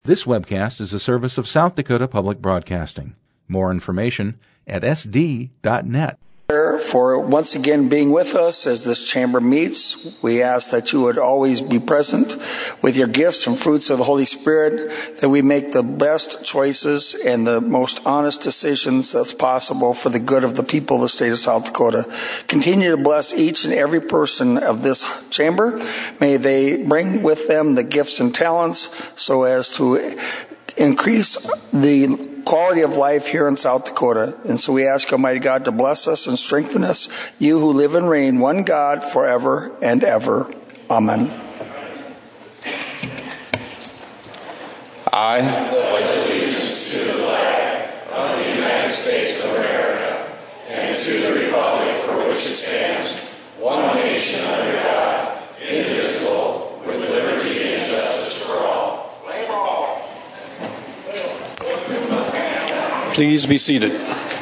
This webcast is a service of South Dakota Public Broadcasting. More information at sd.net. For once again being with us as this chamber meets. We ask that you would always be present with your gifts and fruits of the Holy Spirit, that we make the best choices and the most honest decisions that's possible for the good of the people of the state of South Dakota. Continue to bless each and every person of this chamber. May they bring with them the gifts and talents so as to increase the quality of life here in South Dakota. And so we ask Almighty God to bless us and strengthen us, you who live and reign, one God, forever and ever. Amen. I pledge allegiance to the flag of the United States of America and to the republic for which it stands, one nation under God, indivisible, with liberty and justice for all. Please be seated.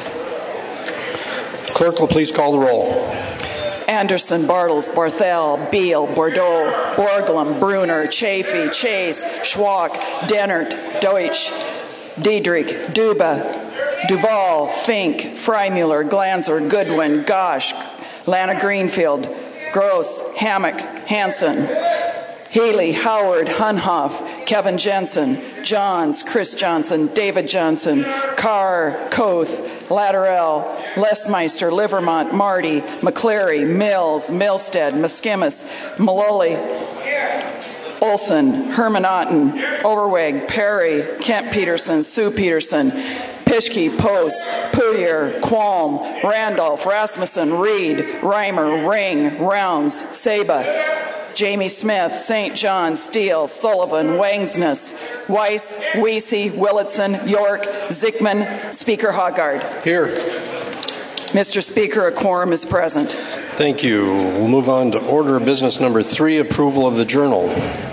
Clerk will please call the roll. Anderson, Bartles, Barthel, Beal, Bordeaux, Borglum, Bruner, Chafee, Chase, Schwach, Dennert, Deutsch, Diedrich, Duba, Duval, Fink, Freimuller, Glanzer, Goodwin, Gosch, Lana Greenfield, Gross, Hammock, Hansen, Healy, Howard, Hunhoff, Kevin Jensen, Johns, Chris Johnson, David Johnson, Carr, Koth, Latterell, Lesmeister, Livermont, Marty, McCleary, Mills, Milstead, Muskimis, Maloli, Olson, Herman Otten, Overweg, Perry, Kent Peterson, Sue Peterson, Pischke, Post, Puyer, Qualm, Randolph, Rasmussen, Reed, Reimer, Ring, Rounds, Saba, Jamie Smith, St. John, Steele, Sullivan, Wangsness, Weiss, Weesey, Willitson, York, Zickman, Speaker Hoggard. Here. Mr. Speaker, a quorum is present. Thank you. We'll move on to order of business number 3, approval of the journal.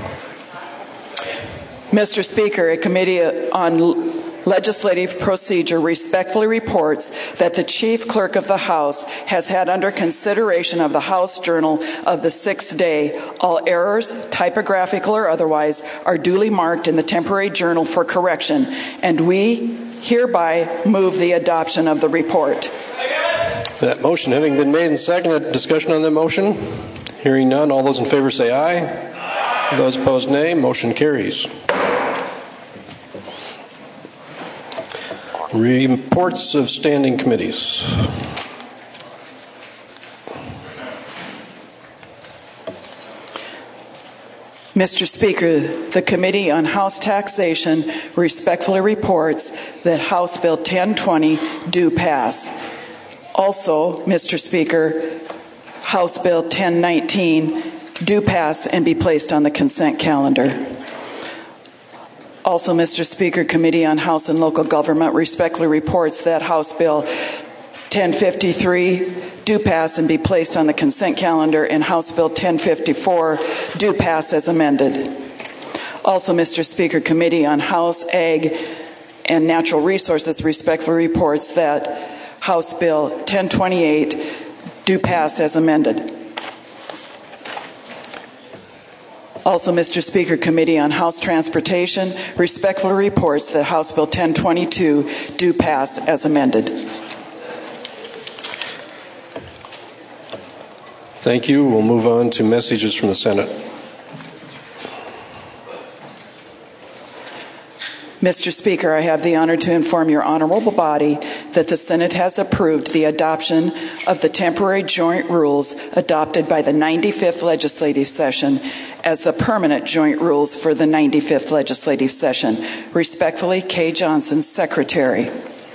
Mr. Speaker, a committee on legislative procedure respectfully reports that the chief clerk of the House has had under consideration of the House Journal of the 6th day. All errors, typographical or otherwise, are duly marked in the temporary journal for correction, and we hereby move the adoption of the report. That motion having been made and seconded, discussion on that motion? Hearing none, all those in favor say aye. Aye. Those opposed, nay. Motion carries. Reports of standing committees. Mr. Speaker, the Committee on House Taxation respectfully reports that House Bill 1020 do pass. Also, Mr. Speaker, House Bill 1019 do pass and be placed on the consent calendar. Also, Mr. Speaker, Committee on House and Local Government respectfully reports that House Bill 1053 do pass and be placed on the consent calendar, and House Bill 1054 do pass as amended. Also, Mr. Speaker, Committee on House, Ag, and Natural Resources respectfully reports that House Bill 1028 do pass as amended. Also, Mr. Speaker, Committee on House Transportation respectfully reports that House Bill 1022 do pass as amended. Thank you. We'll move on to messages from the Senate. Mr. Speaker, I have the honor to inform your honorable body that the Senate has approved the adoption of the temporary joint rules adopted by the 95th legislative session as the permanent joint rules for the 95th legislative session. Respectfully, Kay Johnson, Secretary.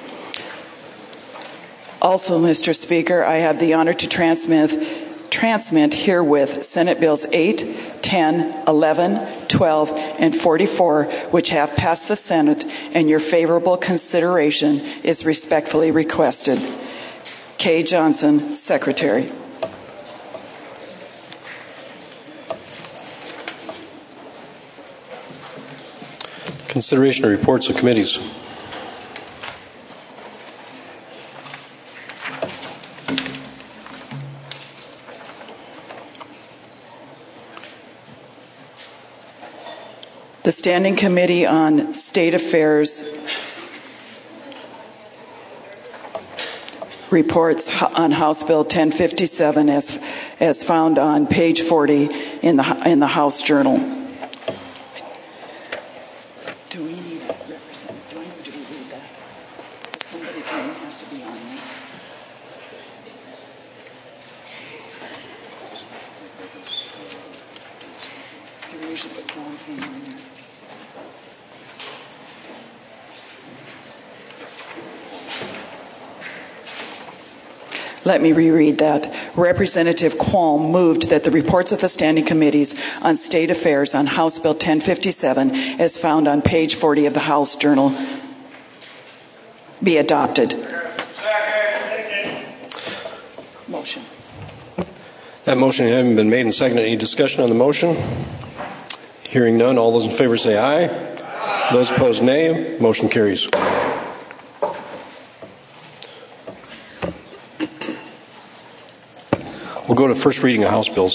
Also, Mr. Speaker, I have the honor to transmit herewith Senate Bills 8, 10, 11, 12, and 44, which have passed the Senate, and your favorable consideration is respectfully requested. Kay Johnson, Secretary. Consideration of reports of committees. The The Standing Committee on State Affairs reports on House Bill 1057 as found on page 40 in the House Journal. Do we need a representative? Do we read that? Somebody's going to have to be on there. Do we usually put Paul's name on there? Let me reread that. Representative Qualm moved that the reports of the standing committees on state affairs on House Bill 1057, as found on page 40 of the House Journal, be adopted. Motion. That motion having been made and seconded, any discussion on the motion? Hearing none, all those in favor say aye. Aye. Those opposed, nay. Motion carries. We'll go to first reading of House bills.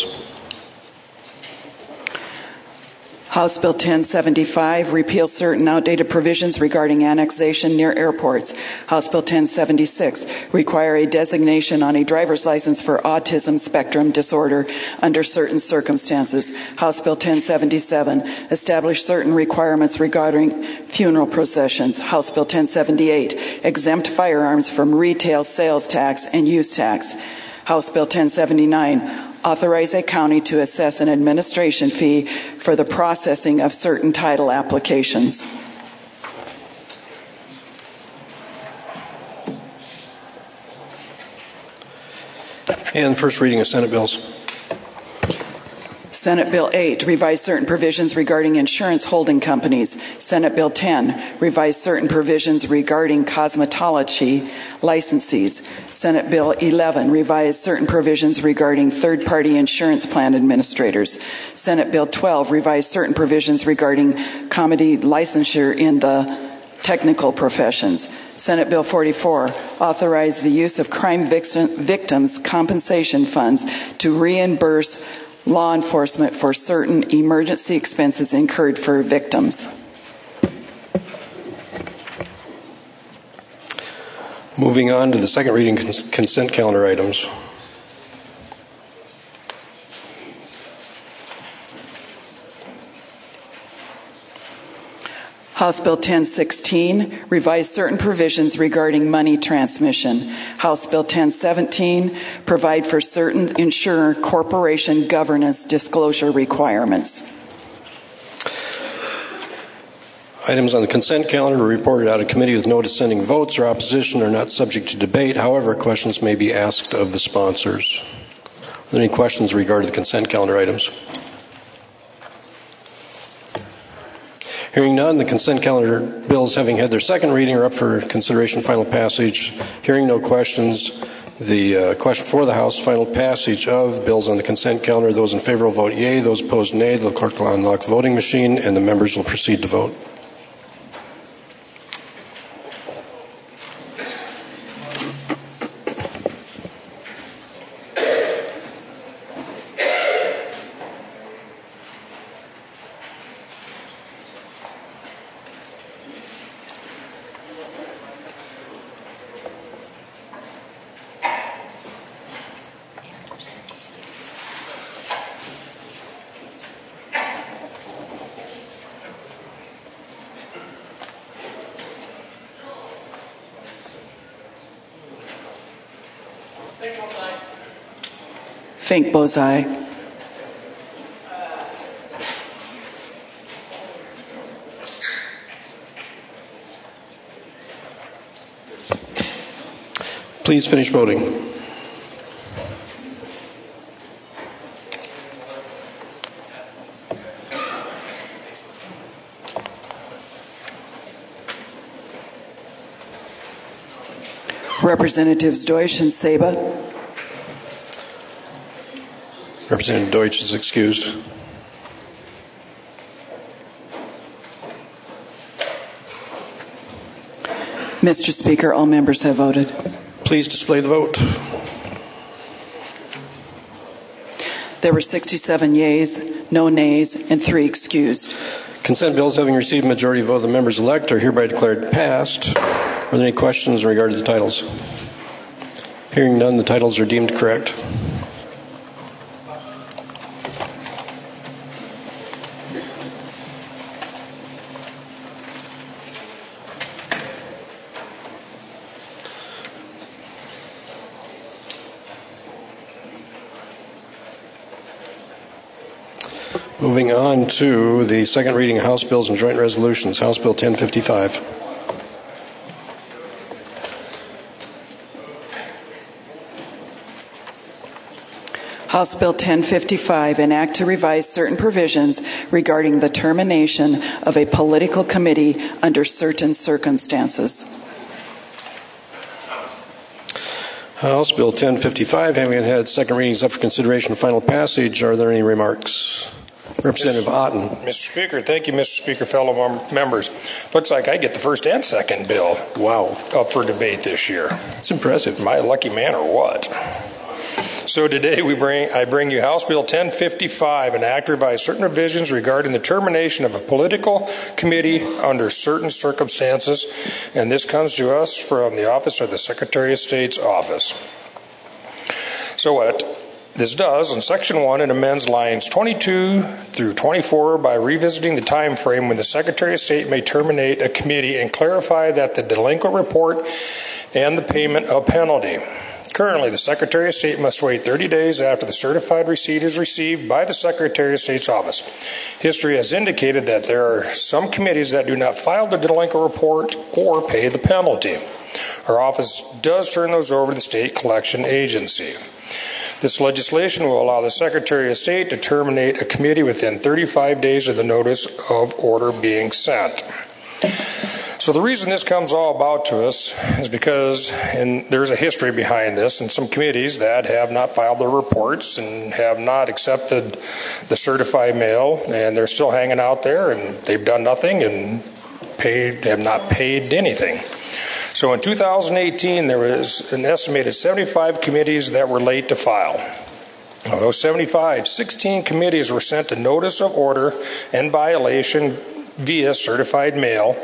House Bill 1075 repeals certain outdated provisions regarding annexation near airports. House Bill 1076 require a designation on a driver's license for autism spectrum disorder under certain circumstances. House Bill 1077 establish certain requirements regarding funeral processions. House Bill 1078 exempt firearms from retail sales tax and use tax. House Bill 1079, authorize a county to assess an administration fee for the processing of certain title applications. And first reading of Senate bills. Senate Bill 8, revise certain provisions regarding insurance holding companies. Senate Bill 10, revise certain provisions regarding cosmetology licensees. Senate Bill 11, revise certain provisions regarding third-party insurance plan administrators. Senate Bill 12, revise certain provisions regarding comedy licensure in the technical professions. Senate Bill 44, authorize the use of crime victims' compensation funds to reimburse law enforcement for certain emergency expenses incurred for victims. Moving on to the second reading consent calendar items. House Bill 1016, revise certain provisions regarding money transmission. House Bill 1017, provide for certain insurer corporation governance disclosure requirements. Items on the consent calendar are reported out of committee with no dissenting votes or opposition are not subject to debate. However, questions may be asked of the sponsors. Are there any questions regarding the consent calendar items? Hearing none, the consent calendar bills having had their second reading are up for consideration final passage. Hearing no questions, the question for the House, final passage of bills on the consent calendar. Those in favor will vote yea. Those opposed, nay. The clerk will unlock the voting machine and the members will proceed to vote. Fink Bozai. Please finish voting. Representatives Deutsch and Saba. Representative Deutsch is excused. Mr. Speaker, all members have voted. Please display the vote. There were 67 yeas, no nays, and 3 excused. Consent bills having received a majority vote of the members elect are hereby declared passed. Are there any questions in regard to the titles? Hearing none, the titles are deemed correct. Moving on to the second reading of House Bills and Joint Resolutions. House Bill 1055. House Bill 1055, an act to revise certain provisions regarding the termination of a political committee under certain circumstances. House Bill 1055, having had second readings up for consideration and final passage, are there any remarks? Representative Otten. Mr. Speaker, thank you, Mr. Speaker, fellow members. Looks like I get the first and second bill up for debate this year. That's impressive. Am I a lucky man or what? So today I bring you House Bill 1055, an act to revise certain provisions regarding the termination of a political committee under certain circumstances, and this comes to us from the Office of the Secretary of State's office. So what this does, in Section 1, it amends lines 22 through 24 by revisiting the time frame when the Secretary of State may terminate a committee and clarify that the delinquent report and the payment of penalty. Currently, the Secretary of State must wait 30 days after the certified receipt is received by the Secretary of State's office. History has indicated that there are some committees that do not file the delinquent report or pay the penalty. Our office does turn those over to the State Collection Agency. This legislation will allow the Secretary of State to terminate a committee within 35 days of the notice of order being sent. So the reason this comes all about to us is because there's a history behind this, and some committees that have not filed their reports and have not accepted the certified mail, and they're still hanging out there, and they've done nothing and have not paid anything. So in 2018, there was an estimated 75 committees that were late to file. Of those 75, 16 committees were sent a notice of order and violation via certified mail.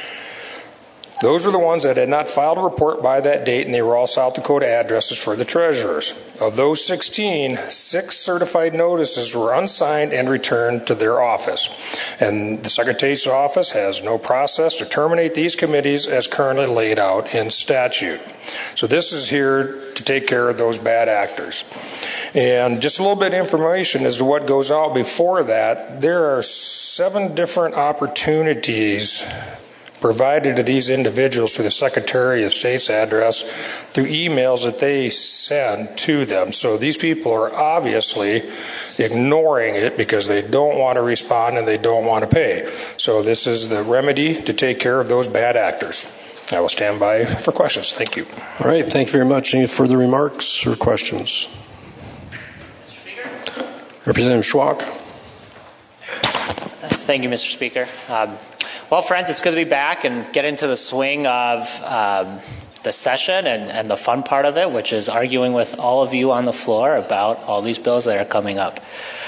Those were the ones that had not filed a report by that date, and they were all South Dakota addresses for the treasurers. Of those 16, 6 certified notices were unsigned and returned to their office. And the Secretary's office has no process to terminate these committees as currently laid out in statute. So this is here to take care of those bad actors. And just a little bit of information as to what goes out before that. There are 7 different opportunities provided to these individuals through the Secretary of State's address through emails that they send to them. So these people are obviously ignoring it because they don't want to respond and they don't want to pay. So this is the remedy to take care of those bad actors. I will stand by for questions. Thank you. All right. Thank you very much. Any further remarks or questions? Mr. Speaker. Representative Schwach. Thank you, Mr. Speaker. Well, friends, it's good to be back and get into the swing of the session and the fun part of it, which is arguing with all of you on the floor about all these bills that are coming up.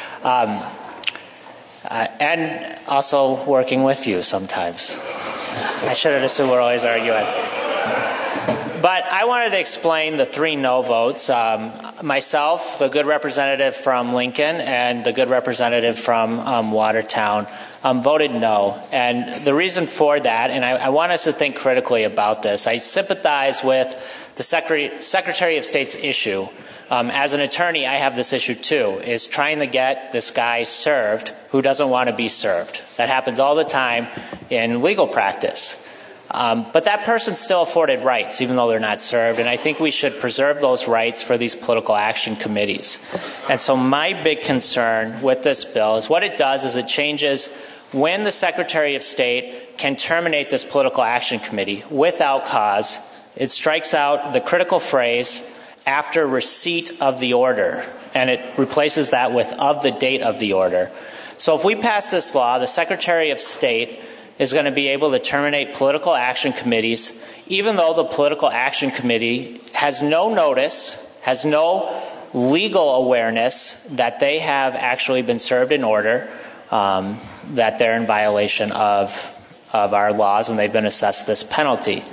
And also working with you sometimes. I shouldn't assume we're always arguing. But I wanted to explain the 3 no votes. Myself, the good representative from Lincoln, and the good representative from Watertown voted no. And the reason for that, and I want us to think critically about this, I sympathize with the Secretary of State's issue. As an attorney, I have this issue too, is trying to get this guy served who doesn't want to be served. That happens all the time in legal practice. But that person's still afforded rights, even though they're not served, and I think we should preserve those rights for these political action committees. And so my big concern with this bill is what it does is it changes when the Secretary of State can terminate this political action committee without cause. It strikes out the critical phrase, after receipt of the order, and it replaces that with of the date of the order. So if we pass this law, the Secretary of State is going to be able to terminate political action committees, even though the political action committee has no notice, has no legal awareness that they have actually been served an order. that they're in violation of our laws, and they've been assessed this penalty.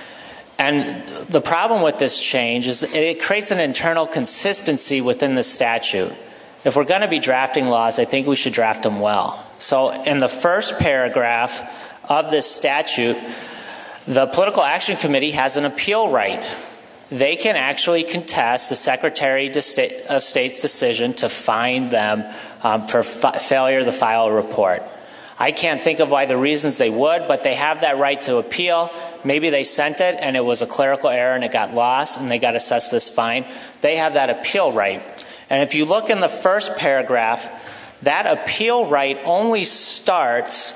And the problem with this change is it creates an internal consistency within the statute. If we're going to be drafting laws, I think we should draft them well. So in the first paragraph of this statute, the Political Action Committee has an appeal right. They can actually contest the Secretary of State's decision to fine them for failure to file a report. I can't think of why the reasons they would, but they have that right to appeal. Maybe they sent it and it was a clerical error and it got lost and they got assessed this fine. They have that appeal right. And if you look in the first paragraph, that appeal right only starts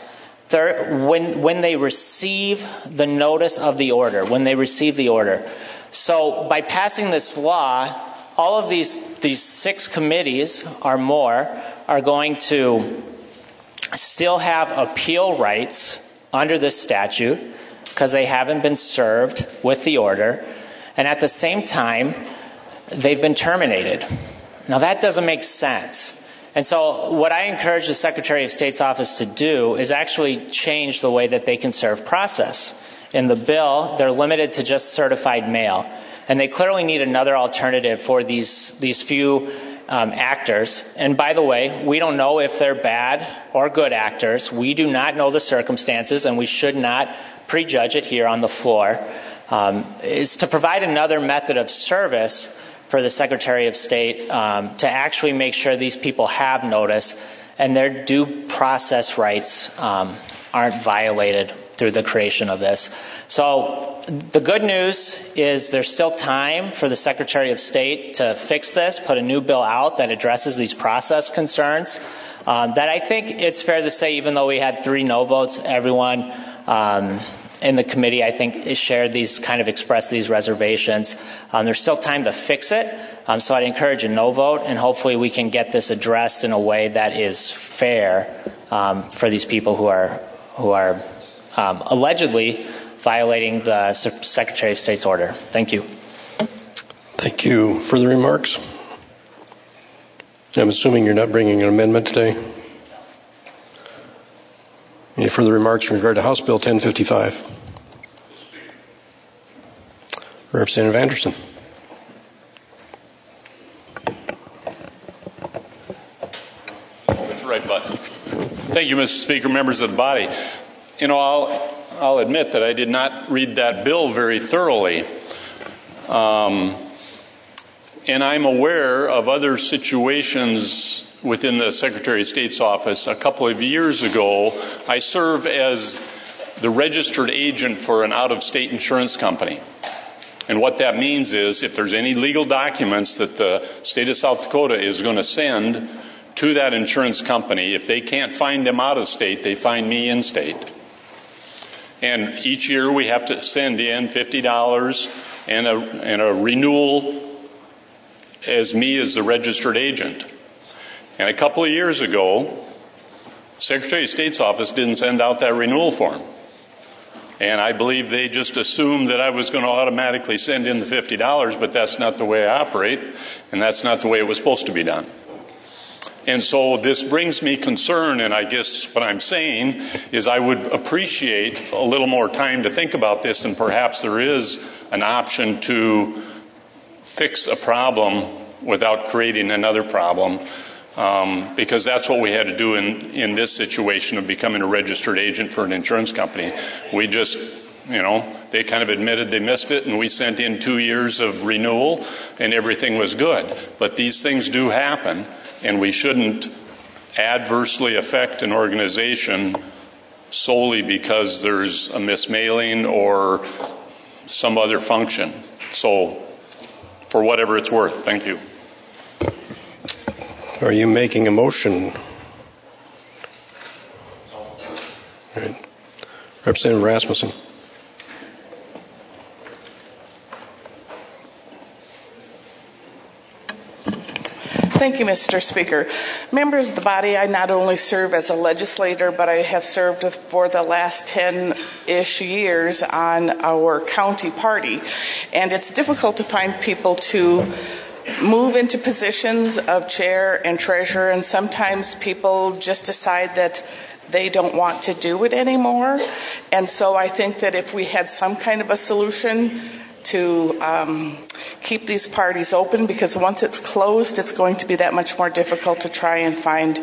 when they receive the notice of the order, when they receive the order. So by passing this law, all of these 6 committees or more are going to still have appeal rights under this statute because they haven't been served with the order, and at the same time they've been terminated. Now that doesn't make sense. And so what I encourage the Secretary of State's office to do is actually change the way that they can serve process. In the bill, they're limited to just certified mail, and they clearly need another alternative for these few actors. And by the way, we don't know if they're bad or good actors. We do not know the circumstances, and we should not prejudge it here on the floor. Is to provide another method of service for the Secretary of State to actually make sure these people have notice and their due process rights aren't violated through the creation of this. So the good news is there's still time for the Secretary of State to fix this, put a new bill out that addresses these process concerns. That I think it's fair to say, even though we had 3 no votes, everyone in the committee, I think, expressed these reservations. There's still time to fix it, so I'd encourage a no vote, and hopefully we can get this addressed in a way that is fair for these people who are allegedly violating the Secretary of State's order. Thank you. Thank you. Further remarks? I'm assuming you're not bringing an amendment today? Any further remarks in regard to House Bill 1055? Representative Anderson. That's the right button. Thank you, Mr. Speaker, members of the body. You know, I'll admit that I did not read that bill very thoroughly. And I'm aware of other situations within the Secretary of State's office. A couple of years ago, I serve as the registered agent for an out-of-state insurance company. And what that means is if there's any legal documents that the state of South Dakota is going to send to that insurance company, if they can't find them out of state, they find me in state. And each year we have to send in $50 and a renewal as me as the registered agent. And a couple of years ago, Secretary of State's office didn't send out that renewal form. And I believe they just assumed that I was going to automatically send in the $50, but that's not the way I operate, and that's not the way it was supposed to be done. And so this brings me concern, and I guess what I'm saying is I would appreciate a little more time to think about this, and perhaps there is an option to fix a problem without creating another problem, because that's what we had to do in this situation of becoming a registered agent for an insurance company. We just, they kind of admitted they missed it, and we sent in 2 years of renewal, and everything was good. But these things do happen, and we shouldn't adversely affect an organization solely because there's a mismailing or some other function. So, for whatever it's worth, thank you. Are you making a motion? All right. Representative Rasmussen. Thank you, Mr. Speaker. Members of the body, I not only serve as a legislator, but I have served for the last 10-ish years on our county party. And it's difficult to find people to move into positions of chair and treasurer, and sometimes people just decide that they don't want to do it anymore. And so I think that if we had some kind of a solution to keep these parties open, because once it's closed, it's going to be that much more difficult to try and find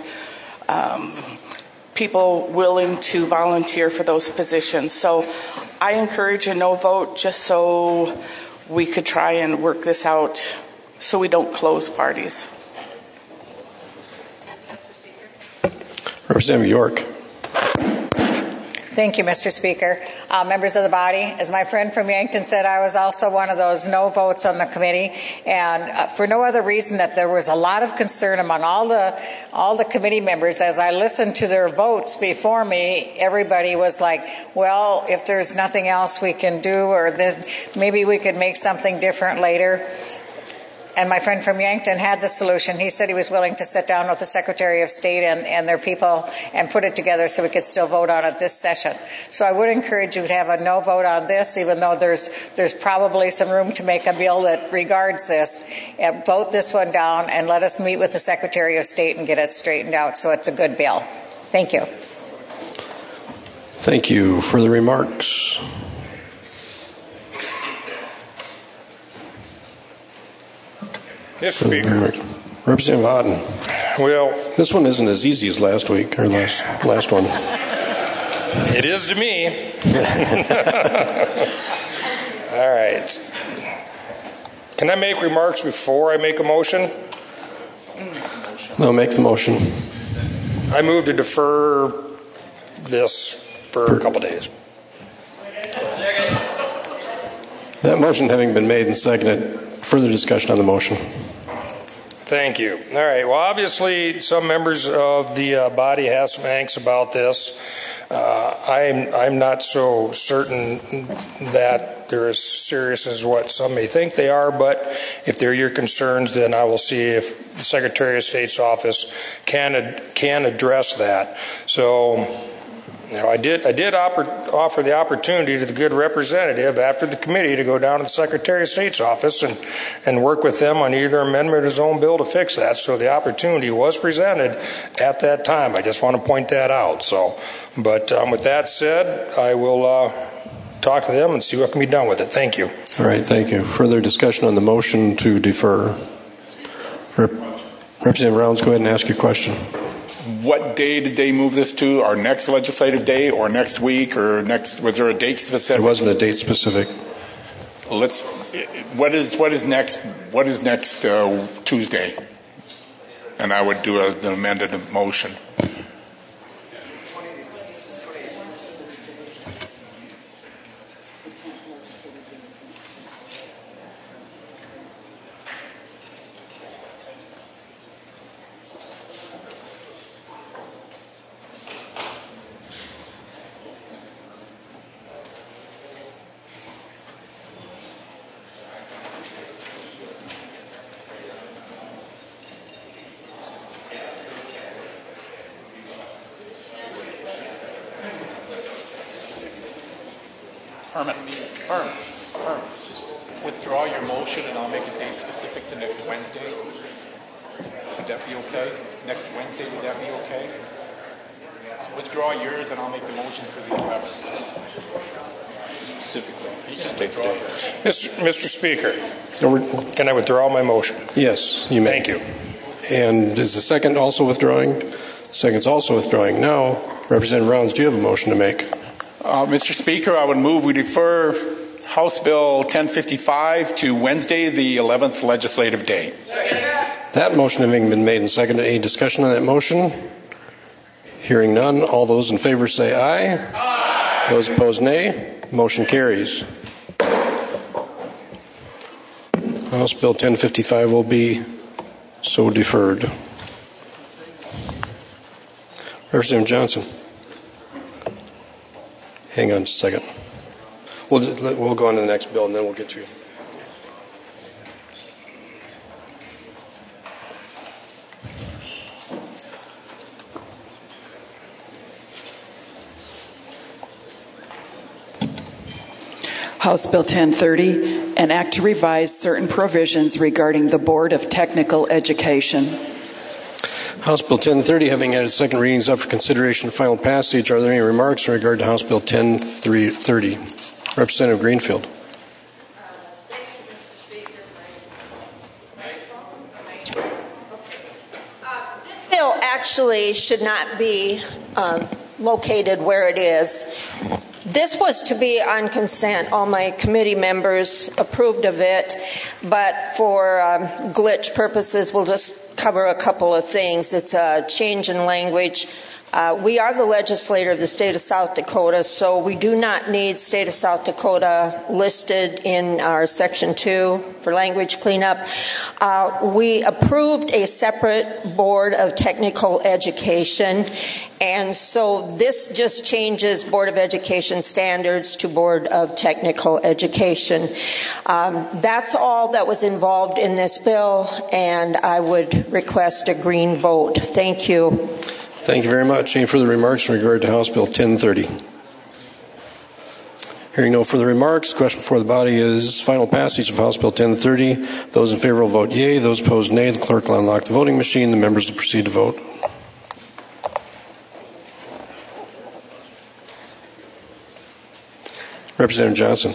people willing to volunteer for those positions. So I encourage a no vote just so we could try and work this out so we don't close parties. Representative York. Thank you, Mr. Speaker. Members of the body, as my friend from Yankton said, I was also one of those no votes on the committee, and for no other reason that there was a lot of concern among all the committee members. As I listened to their votes before me, everybody was like, well, if there's nothing else we can do, or maybe we could make something different later. And my friend from Yankton had the solution. He said he was willing to sit down with the Secretary of State and their people and put it together so we could still vote on it this session. So I would encourage you to have a no vote on this, even though there's probably some room to make a bill that regards this. Vote this one down and let us meet with the Secretary of State and get it straightened out so it's a good bill. Thank you. Thank you. Further remarks? Yes, Speaker. Representative Otten. Well, this one isn't as easy as last week or last one. It is to me. All right. Can I make remarks before I make a motion? No, make the motion. I move to defer this for a couple days. That motion having been made and seconded, further discussion on the motion. Thank you. All right. Well, obviously, some members of the body have some angst about this. I'm not so certain that they're as serious as what some may think they are, but if they're your concerns, then I will see if the Secretary of State's office can address that. So, I did offer the opportunity to the good representative after the committee to go down to the Secretary of State's office and work with them on either amendment or his own bill to fix that. So the opportunity was presented at that time. I just want to point that out. But with that said, I will talk to them and see what can be done with it. Thank you. All right, thank you. Further discussion on the motion to defer. Representative Rounds, go ahead and ask your question. What day did they move this to? Our next legislative day, or next week, or next? Was there a date specific? There wasn't a date specific. What is next? What is next Tuesday? And I would do an amended motion. Withdraw your motion and I'll make a date specific to next Wednesday. Would that be okay? Next Wednesday, would that be okay? Withdraw yours and I'll make the motion for the 11th. Specifically. Mr. Speaker, can I withdraw my motion? Yes, you may. Thank you. And is the second also withdrawing? The second's also withdrawing. Now, Representative Rounds, do you have a motion to make? Mr. Speaker, I would move we defer House Bill 1055 to Wednesday, the 11th legislative day. That motion having been made and seconded, any discussion on that motion? Hearing none, all those in favor say aye. Aye. Those opposed, nay. Motion carries. House Bill 1055 will be so deferred. Representative Johnson. Hang on just a second. We'll go on to the next bill and then we'll get to you. House Bill 1030, an act to revise certain provisions regarding the Board of Technical Education. House Bill 1030, having had its second readings up for consideration and final passage, are there any remarks in regard to House Bill 1030? Representative Greenfield. This bill actually should not be located where it is. This was to be on consent. All my committee members approved of it, but for glitch purposes, we'll just cover a couple of things. It's a change in language. We are the legislator of the state of South Dakota, so we do not need state of South Dakota listed in our Section 2 for language cleanup. We approved a separate Board of Technical Education, and so this just changes Board of Education standards to Board of Technical Education. That's all that was involved in this bill, and I would request a green vote. Thank you. Thank you very much. Any further remarks in regard to House Bill 1030? Hearing no further remarks, the question before the body is final passage of House Bill 1030. Those in favor will vote yea. Those opposed, nay. The clerk will unlock the voting machine. The members will proceed to vote. Representative Johnson.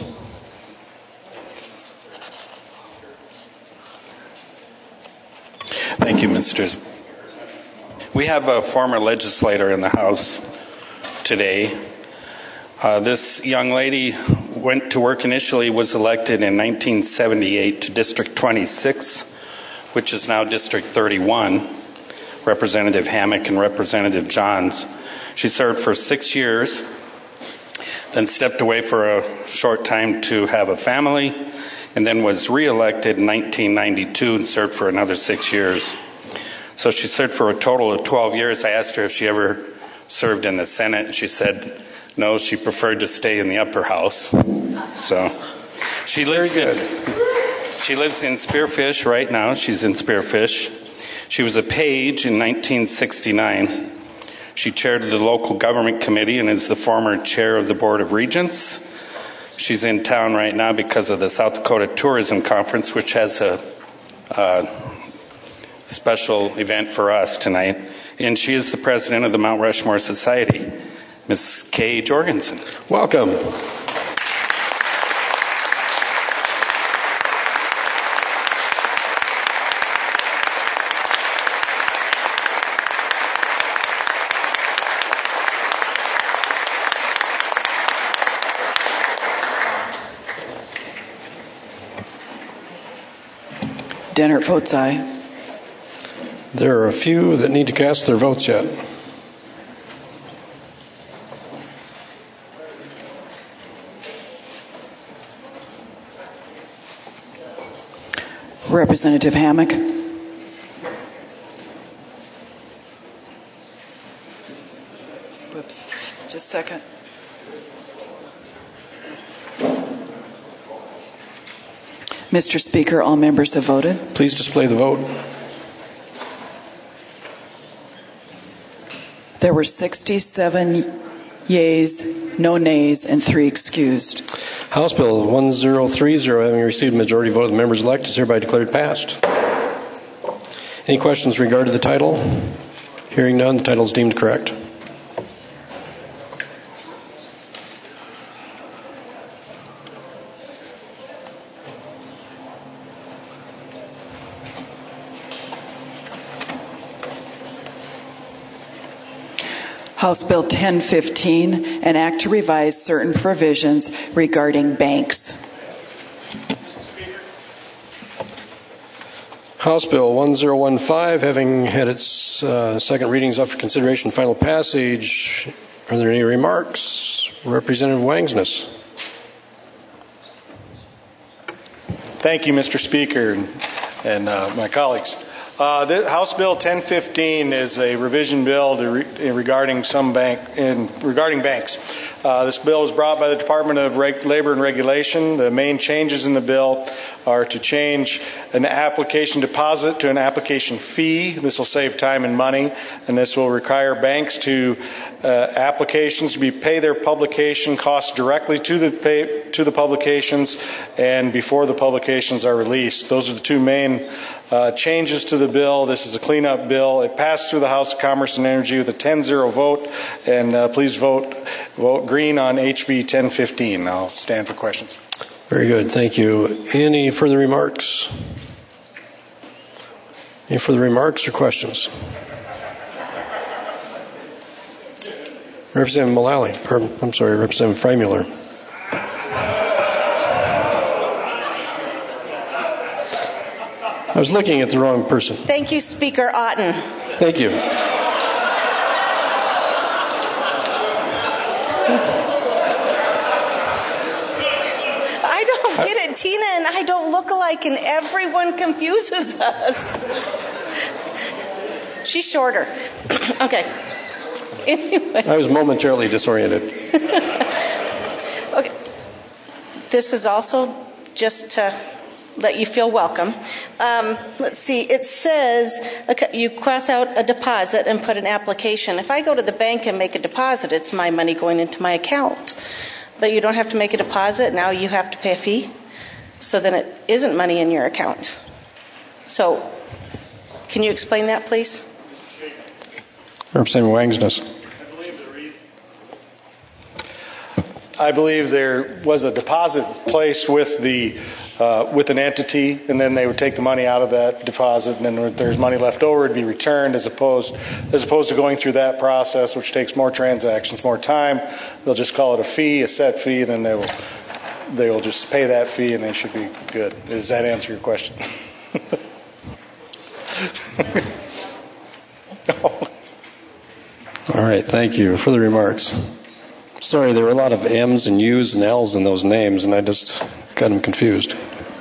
Thank you, Mr. We have a former legislator in the House today. This young lady went to work initially, was elected in 1978 to District 26, which is now District 31, Representative Hammack and Representative Johns. She served for 6 years, then stepped away for a short time to have a family, and then was re-elected in 1992 and served for another 6 years. So she served for a total of 12 years. I asked her if she ever served in the Senate, and she said no, she preferred to stay in the upper house. So she lives in Spearfish right now. She's in Spearfish. She was a page in 1969. She chaired the local government committee and is the former chair of the Board of Regents. She's in town right now because of the South Dakota Tourism Conference, which has a special event for us tonight. And she is the president of the Mount Rushmore Society, Ms. Kay Jorgensen. Welcome. Dennert votes aye. There are a few that need to cast their votes yet. Representative Hammack. Whoops. Just a second. Mr. Speaker, all members have voted. Please display the vote. There were 67 yeas, no nays, and 3 excused. House Bill 1030, having received a majority vote of the members elect, is hereby declared passed. Any questions regarding the title? Hearing none, the title is deemed correct. House Bill 1015, an act to revise certain provisions regarding banks. House Bill 1015, having had its second readings up for consideration and final passage, are there any remarks? Representative Wangsness. Thank you, Mr. Speaker, and my colleagues. House Bill 1015 is a revision bill regarding banks. This bill was brought by the Department of Labor and Regulation. The main changes in the bill are to change an application deposit to an application fee. This will save time and money, and this will require banks to applications to pay their publication costs directly to the publications and before the publications are released. Those are the two main changes to the bill. This is a cleanup bill. It passed through the House of Commerce and Energy with a 10-0 vote, and please vote green on HB 1015. I'll stand for questions. Very good. Thank you. Any further remarks? Any further remarks or questions? Representative Mullally. Representative Freimuller. I was looking at the wrong person. Thank you, Speaker Otten. Thank you. I don't get it. Tina and I don't look alike, and everyone confuses us. She's shorter. Okay. Anyway. I was momentarily disoriented. Okay. This is also just to let you feel welcome. Let's see. It says you cross out a deposit and put an application. If I go to the bank and make a deposit, it's my money going into my account. But you don't have to make a deposit. Now you have to pay a fee. So then it isn't money in your account. So can you explain that, please? Representative Wangsness. I believe there was a deposit placed with an entity, and then they would take the money out of that deposit, and then if there's money left over, it'd be returned, as opposed to going through that process, which takes more transactions, more time. They'll just call it a fee, a set fee, and then they will just pay that fee, and they should be good. Does that answer your question? All right, thank you. Further remarks? Sorry, there were a lot of M's and U's and L's in those names, and I just got them confused.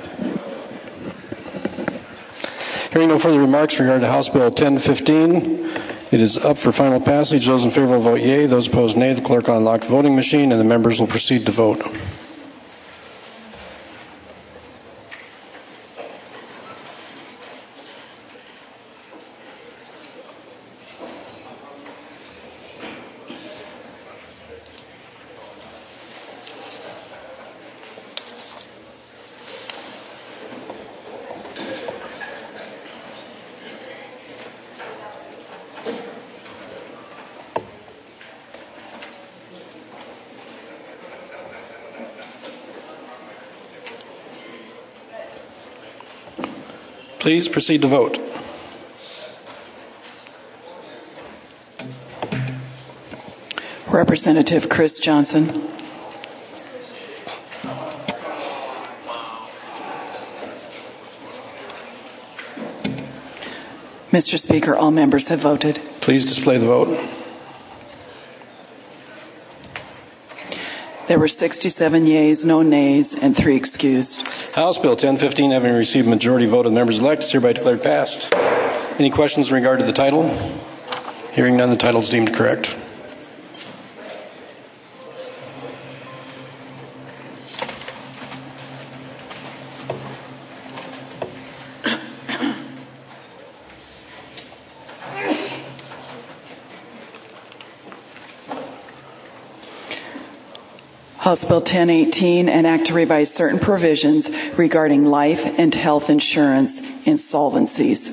Hearing no further remarks regarding House Bill 1015, it is up for final passage. Those in favor will vote yea. Those opposed, nay. The clerk will unlock the voting machine, and the members will proceed to vote. Please proceed to vote. Representative Chris Johnson. Mr. Speaker, all members have voted. Please display the vote. There were 67 yeas, no nays, and 3 excused. House Bill 1015, having received a majority vote of the members elect, is hereby declared passed. Any questions in regard to the title? Hearing none, the title is deemed correct. House Bill 1018, an act to revise certain provisions regarding life and health insurance insolvencies.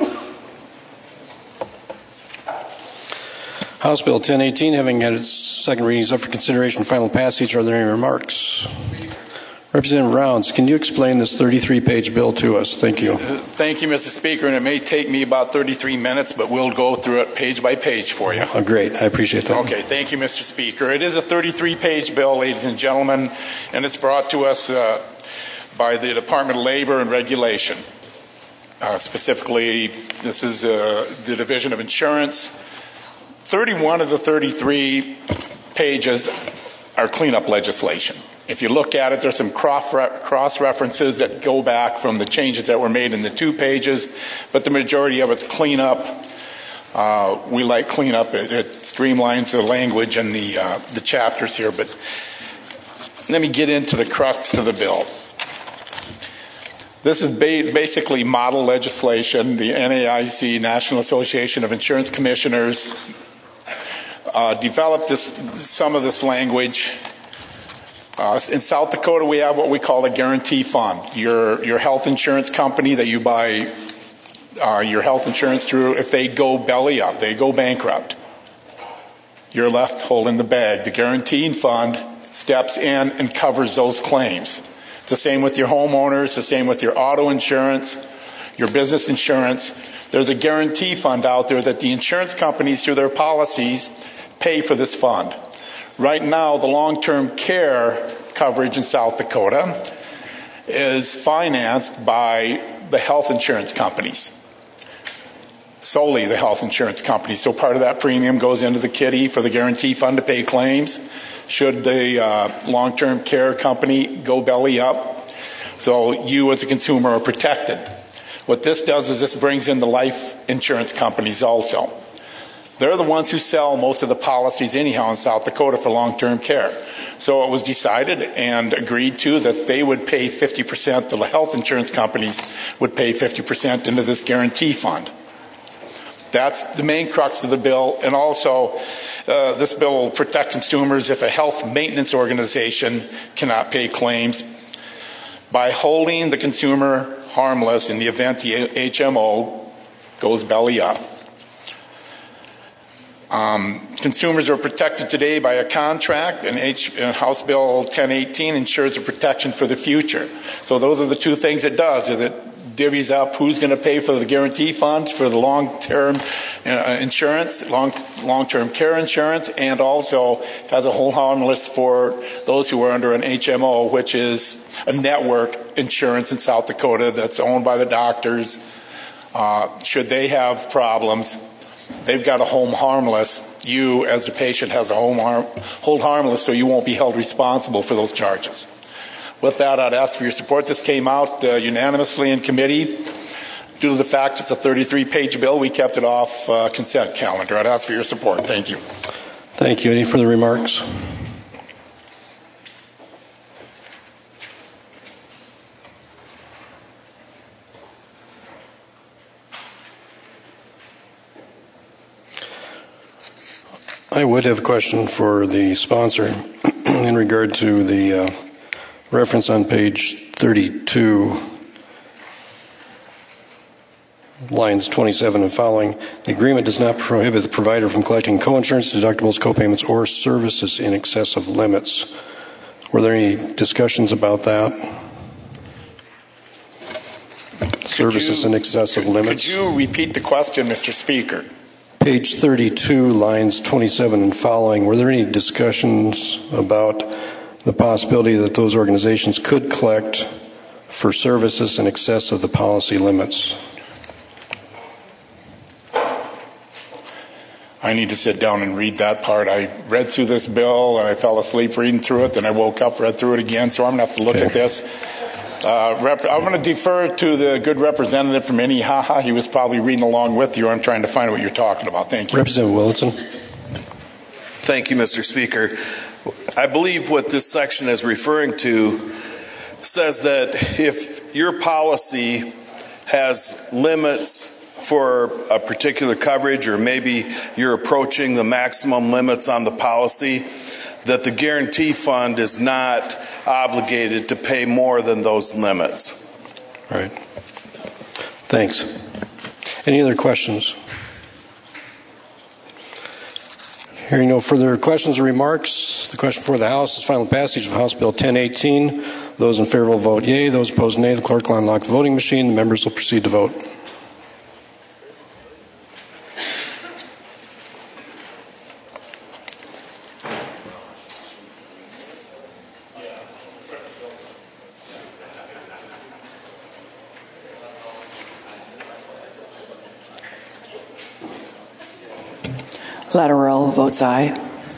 House Bill 1018, having had its second reading, is up for consideration and final passage. Are there any remarks? Representative Rounds, can you explain this 33-page bill to us? Thank you. Thank you, Mr. Speaker, and it may take me about 33 minutes, but we'll go through it page by page for you. Oh, great. I appreciate that. Okay, thank you, Mr. Speaker. It is a 33-page bill, ladies and gentlemen, and it's brought to us by the Department of Labor and Regulation. Specifically, this is the Division of Insurance. 31 of the 33 pages are cleanup legislation. If you look at it, there's some cross-references that go back from the changes that were made in the 2 pages, but the majority of it's cleanup. We like cleanup. It streamlines the language and the chapters here, but let me get into the crux of the bill. This is basically model legislation. The NAIC, National Association of Insurance Commissioners, developed some of this language. In South Dakota, we have what we call a guarantee fund. Your health insurance company that you buy your health insurance through, if they go belly up, they go bankrupt, you're left holding the bag. The guaranteeing fund steps in and covers those claims. It's the same with your homeowners, the same with your auto insurance, your business insurance. There's a guarantee fund out there that the insurance companies, through their policies, pay for this fund. Right now, the long-term care coverage in South Dakota is financed by the health insurance companies. Solely the health insurance companies. So part of that premium goes into the kitty for the guarantee fund to pay claims should the long-term care company go belly up. So you as a consumer are protected. What this does is this brings in the life insurance companies also. They're the ones who sell most of the policies anyhow in South Dakota for long-term care. So it was decided and agreed to that they would pay 50%, the health insurance companies would pay 50% into this guarantee fund. That's the main crux of the bill. And also, this bill will protect consumers if a health maintenance organization cannot pay claims by holding the consumer harmless in the event the HMO goes belly up. Consumers are protected today by a contract, and House Bill 1018 ensures a protection for the future. So those are the two things it does. It divvies up who's going to pay for the guarantee fund for the long-term insurance, long-term care insurance, and also has a hold harmless for those who are under an HMO, which is a network insurance in South Dakota that's owned by the doctors. Should they have problems, they've got a home harmless. You, as the patient, has a hold harmless, so you won't be held responsible for those charges. With that, I'd ask for your support. This came out unanimously in committee. Due to the fact it's a 33-page bill, we kept it off consent calendar. I'd ask for your support. Thank you. Thank you. Any further remarks? I would have a question for the sponsor in regard to the reference on page 32, lines 27 and following. The agreement does not prohibit the provider from collecting co-insurance, deductibles, co-payments, or services in excess of limits. Were there any discussions about that? Services in excess of limits? Could you repeat the question, Mr. Speaker? Page 32, lines 27 and following, were there any discussions about the possibility that those organizations could collect for services in excess of the policy limits? I need to sit down and read that part. I read through this bill and I fell asleep reading through it, then I woke up, read through it again, so I'm going to have to look at this. I'm going to defer to the good representative from Minnehaha. He was probably reading along with you. I'm trying to find what you're talking about. Thank you. Representative Willetson. Thank you, Mr. Speaker. I believe what this section is referring to says that if your policy has limits for a particular coverage, or maybe you're approaching the maximum limits on the policy, that the guarantee fund is not obligated to pay more than those limits. Right. Thanks. Any other questions? Hearing no further questions or remarks, the question before the House is final passage of House Bill 1018. Those in favor will vote yea. Those opposed nay. The clerk will unlock the voting machine. The members will proceed to vote. Lattimerl votes aye.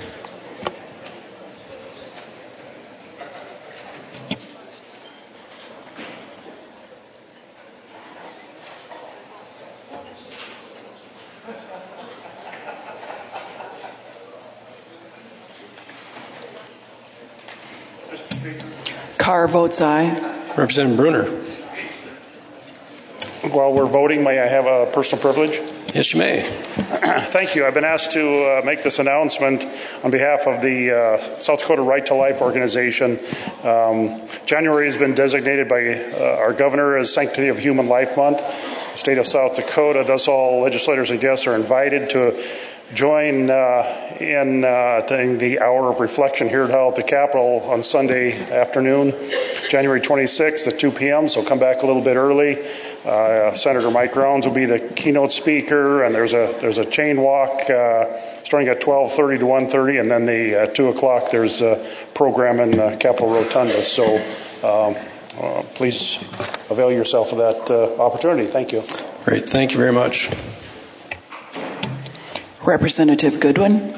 Carr votes aye. Representative Bruner. While we're voting, may I have a personal privilege? Yes, you may. Thank you. I've been asked to make this announcement on behalf of the South Dakota Right to Life organization. January has been designated by our governor as Sanctity of Human Life Month. The state of South Dakota, thus all legislators and guests are invited to join in the hour of reflection here at the Capitol on Sunday afternoon, January 26th at 2 p.m., so come back a little bit early. Senator Mike Rounds will be the keynote speaker, and there's a chain walk starting at 12:30 to 1:30, and then at 2 o'clock there's a program in Capitol Rotunda. So please avail yourself of that opportunity. Thank you. Great. Thank you very much. Representative Goodwin.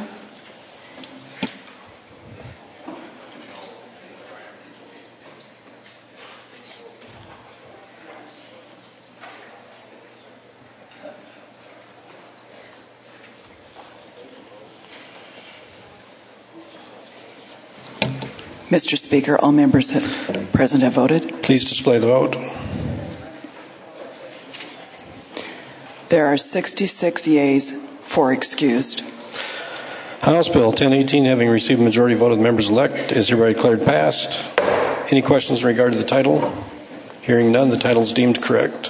Mr. Speaker, all members present have voted. Please display the vote. There are 66 yeas, 4 excused. House Bill 1018, having received a majority vote of the members elect, is hereby declared passed. Any questions in regard to the title? Hearing none, the title is deemed correct.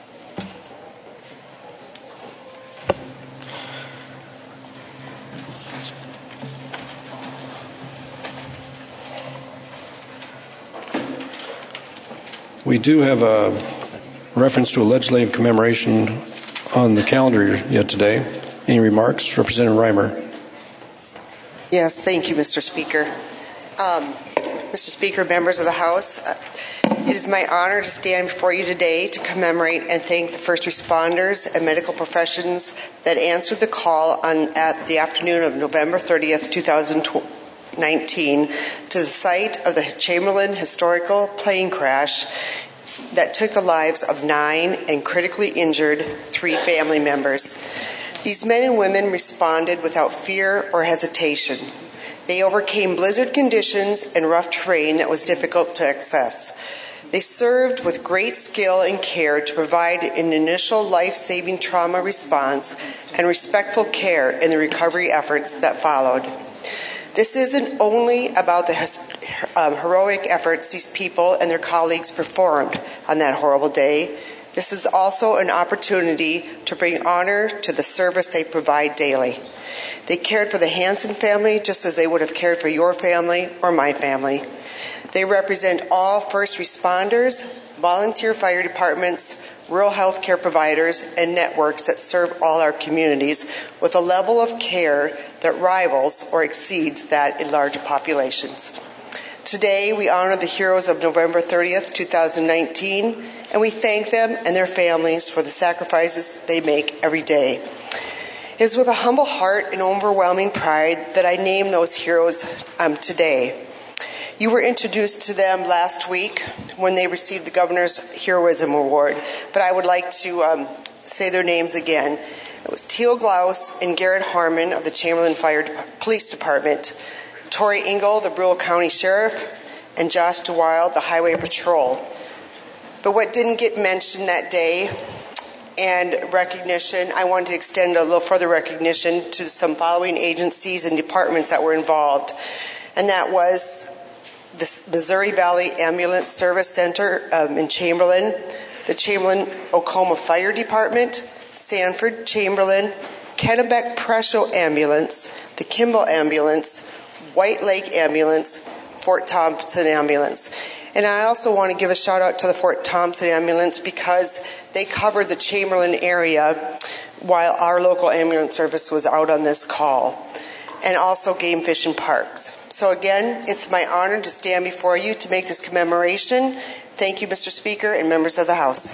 We do have a reference to a legislative commemoration on the calendar yet today. Any remarks? Representative Reimer. Yes, thank you, Mr. Speaker. Mr. Speaker, members of the House, it is my honor to stand before you today to commemorate and thank the first responders and medical professions that answered the call at the afternoon of November 30th, 2019 to the site of the Chamberlain historical plane crash that took the lives of 9 and critically injured 3 family members. These men and women responded without fear or hesitation. They overcame blizzard conditions and rough terrain that was difficult to access. They served with great skill and care to provide an initial life-saving trauma response and respectful care in the recovery efforts that followed. This isn't only about the heroic efforts these people and their colleagues performed on that horrible day. This is also an opportunity to bring honor to the service they provide daily. They cared for the Hansen family just as they would have cared for your family or my family. They represent all first responders, volunteer fire departments, rural health care providers, and networks that serve all our communities with a level of care that rivals or exceeds that in larger populations. Today, we honor the heroes of November 30th, 2019, and we thank them and their families for the sacrifices they make every day. It is with a humble heart and overwhelming pride that I name those heroes today. You were introduced to them last week when they received the Governor's Heroism Award, but I would like to say their names again. It was Teal Glaus and Garrett Harmon of the Chamberlain Police Department, Tori Engel, the Brule County Sheriff, and Josh DeWild, the Highway Patrol. But what didn't get mentioned that day and recognition, I wanted to extend a little further recognition to some following agencies and departments that were involved, and that was the Missouri Valley Ambulance Service Center in Chamberlain, the Chamberlain-Oklahoma Fire Department, Sanford Chamberlain, Kennebec-Presho Ambulance, the Kimball Ambulance, White Lake Ambulance, Fort Thompson Ambulance. And I also want to give a shout out to the Fort Thompson Ambulance because they covered the Chamberlain area while our local ambulance service was out on this call, and also Game Fish and Parks. So again, it's my honor to stand before you to make this commemoration. Thank you, Mr. Speaker and members of the House.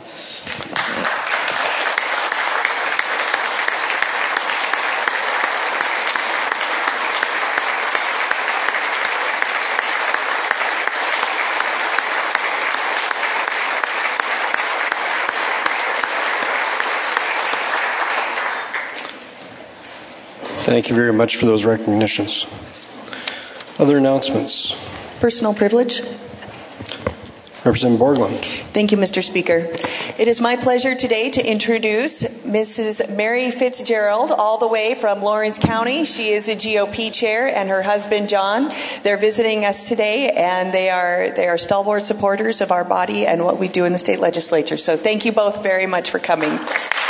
Thank you very much for those recognitions. Other announcements? Personal privilege. Representative Borglund. Thank you, Mr. Speaker. It is my pleasure today to introduce Mrs. Mary Fitzgerald, all the way from Lawrence County. She is the GOP chair, and her husband, John. They're visiting us today, and they are stalwart supporters of our body and what we do in the state legislature. So thank you both very much for coming.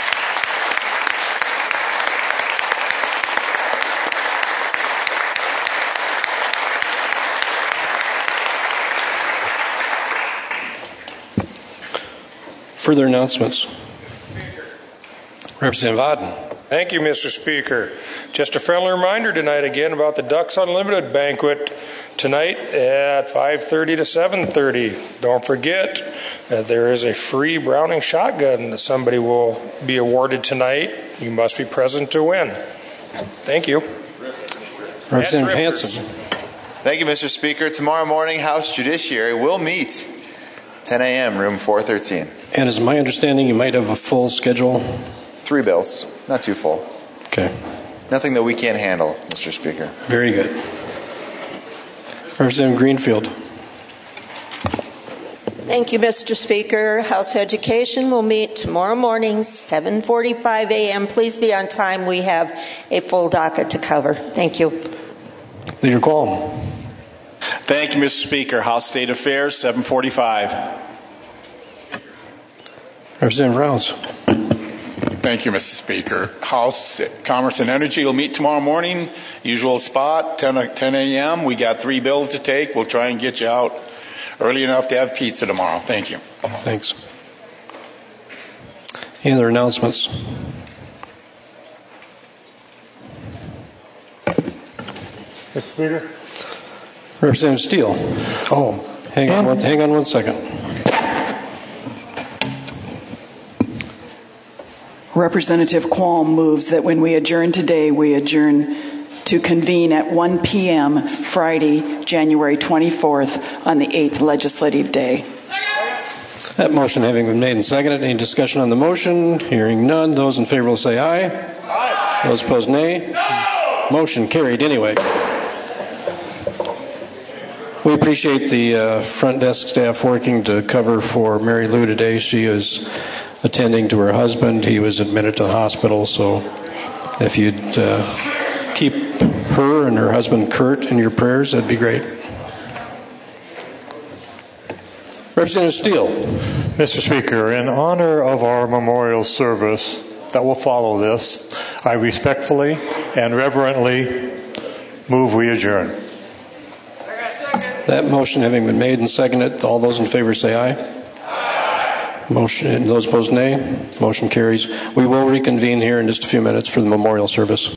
Further announcements? Representative Odden. Thank you, Mr. Speaker. Just a friendly reminder tonight again about the Ducks Unlimited banquet tonight at 5:30 to 7:30. Don't forget that there is a free Browning shotgun that somebody will be awarded tonight. You must be present to win. Thank you. Representative Hanson. Thank you, Mr. Speaker. Tomorrow morning, House Judiciary will meet 10 a.m., room 413. And is my understanding you might have a full schedule? 3 bills, not too full. Okay. Nothing that we can't handle, Mr. Speaker. Very good. Representative Greenfield. Thank you, Mr. Speaker. House Education will meet tomorrow morning, 7:45 a.m. Please be on time. We have a full docket to cover. Thank you. Leader Qualm. Thank you, Mr. Speaker. House State Affairs, 7:45. Representative Rouse. Thank you, Mr. Speaker. House Commerce and Energy will meet tomorrow morning. Usual spot, 10 a.m. We got 3 bills to take. We'll try and get you out early enough to have pizza tomorrow. Thank you. Thanks. Any other announcements? Mr. Speaker. Representative Steele. Oh, hang on one second. Representative Qualm moves that when we adjourn today, we adjourn to convene at 1 p.m. Friday, January 24th on the 8th legislative day. That motion having been made and seconded, any discussion on the motion? Hearing none, those in favor will say aye. Aye. Those opposed, nay. No! Motion carried anyway. We appreciate the front desk staff working to cover for Mary Lou today. She is attending to her husband. He was admitted to the hospital, so if you'd keep her and her husband Kurt in your prayers, that'd be great. Representative Steele. Mr. Speaker, in honor of our memorial service that will follow this, I respectfully and reverently move we adjourn. That motion having been made and seconded, all those in favor say aye. Motion, those opposed nay. Motion carries. We will reconvene here in just a few minutes for the memorial service.